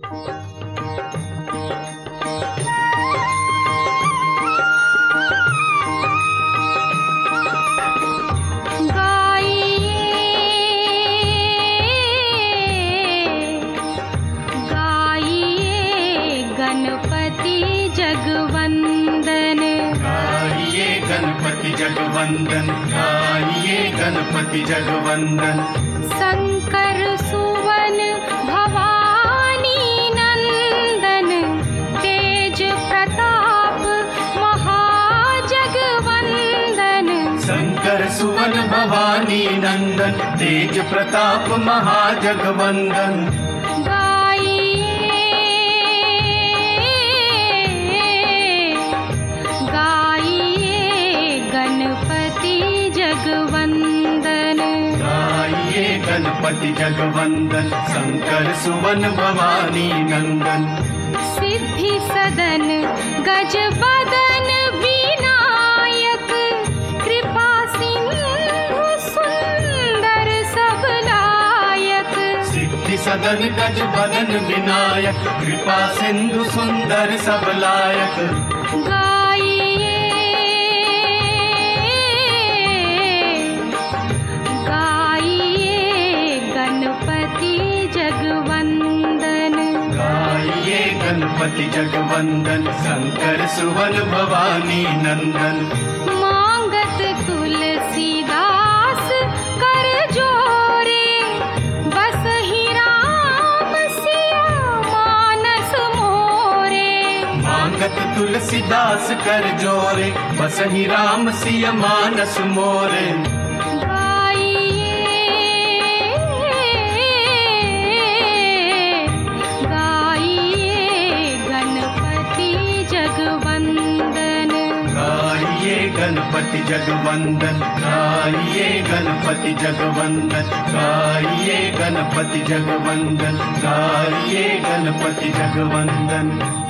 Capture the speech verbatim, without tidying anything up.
गणपति जगवंदन, गाइए गणपति जगवंदन। शंकर सुवन भवानी नंदन, तेज प्रताप महाजगवंदन। शंकर सुवन भवानी नंदन, तेज प्रताप महाजगवंदन। गणपति जगवंदन, शंकर सुवन भवानी नंदन। सिद्धि सदन गज बदन विनायक, कृपा सिंधु सुंदर सब लायक। सिद्धि सदन गज बदन विनायक, कृपा सिंधु सुंदर सब लायक। गणपति जगवंदन, शंकर सुवन भवानी नंदन। मांगत तुलसीदास कर जोरे, बस ही राम सिया मानस मोरे। मांगत तुलसीदास कर जोरे, बस ही राम सिया मानस मोरे। गणपति जगवंदन, गाइए गणपति जगवंदन, गाइए गणपति जगवंदन, गाइए गणपति जगवंदन।